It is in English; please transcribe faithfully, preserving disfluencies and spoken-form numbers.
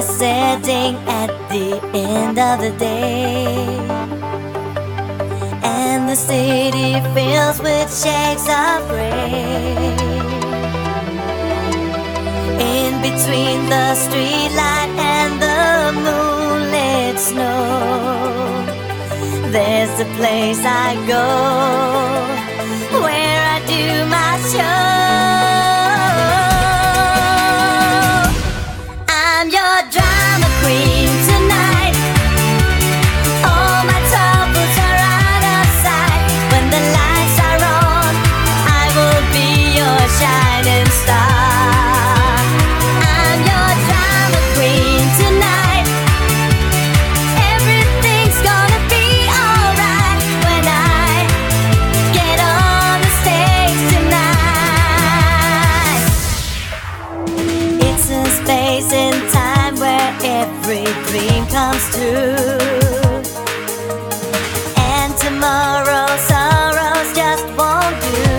is setting at the end of the day, and the city fills with shades of gray. In between the streetlight and the moonlit snow, there's a place I go where I do my show. I'm your drama queen tonight. All my troubles are out of sight. When the lights are on, I will be your shining star. I'm your drama queen tonight. Everything's gonna be alright when I get on the stage tonight. It's a space in time where every dream comes true, and tomorrow's sorrows just won't do.